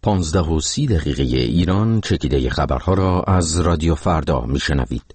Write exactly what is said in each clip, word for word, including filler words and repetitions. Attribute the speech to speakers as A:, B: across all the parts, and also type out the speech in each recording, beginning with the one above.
A: پانزده و سی دقیقه ایران چکیده خبرها را از رادیو فردا میشنوید.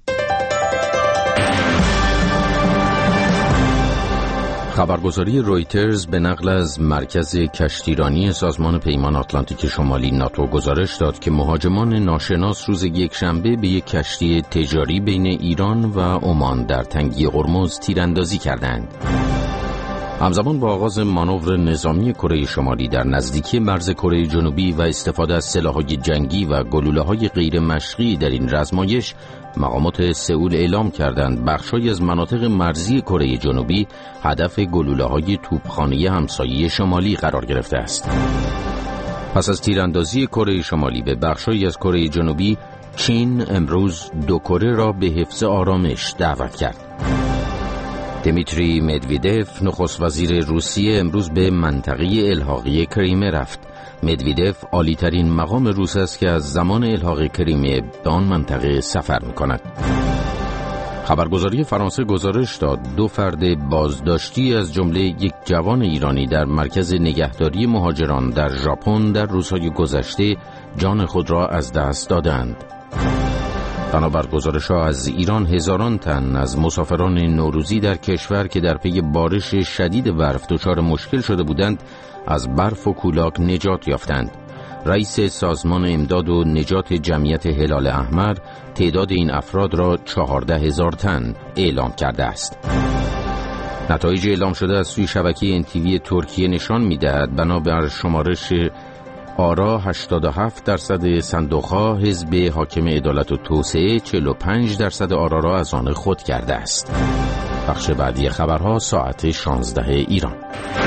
A: خبرگزاری رویترز به نقل از مرکز کشتیرانی سازمان پیمان آتلانتیک شمالی ناتو گزارش داد که مهاجمان ناشناس روز یکشنبه به یک کشتی تجاری بین ایران و عمان در تنگه هرمز تیراندازی کردند. همزمان با آغاز مانور نظامی کره شمالی در نزدیکی مرز کره جنوبی و استفاده از سلاح‌های جنگی و گلوله‌های غیر مشقی در این رزمایش، مقامات سئول اعلام کردند بخش‌هایی از مناطق مرزی کره جنوبی هدف گلوله‌های توپخانه همسایه شمالی قرار گرفته است. پس از تیراندازی کره شمالی به بخش‌هایی از کره جنوبی، چین امروز دو کره را به حفظ آرامش دعوت کرد. دیمیتری مدویدف نخست وزیر روسیه امروز به منطقه الحاقی کریمه رفت. مدویدف عالی‌ترین مقام روس است که از زمان الحاق کریمه به آن منطقه سفر می‌کند. خبرگزاری فرانسه گزارش داد دو فرد بازداشتی از جمله یک جوان ایرانی در مرکز نگهداری مهاجران در ژاپن در روزهای گذشته جان خود را از دست دادند. بنابر گزارش‌ها از ایران، هزاران تن از مسافران نوروزی در کشور که در پی بارش شدید برف دچار مشکل شده بودند از برف و کولاک نجات یافتند. رئیس سازمان امداد و نجات جمعیت هلال احمر تعداد این افراد را چهارده هزار تن اعلام کرده است. نتایج اعلام شده از سوی شبکه ان تی وی ترکیه نشان می‌دهد بنابر شمارش آرا هشتاد و هفت درصد صندوق‌ها حزب حاکم عدالت و توسعه چهل و پنج درصد آرا را از آن خود کرده است. بخش بعدی خبرها ساعت شانزده ایران.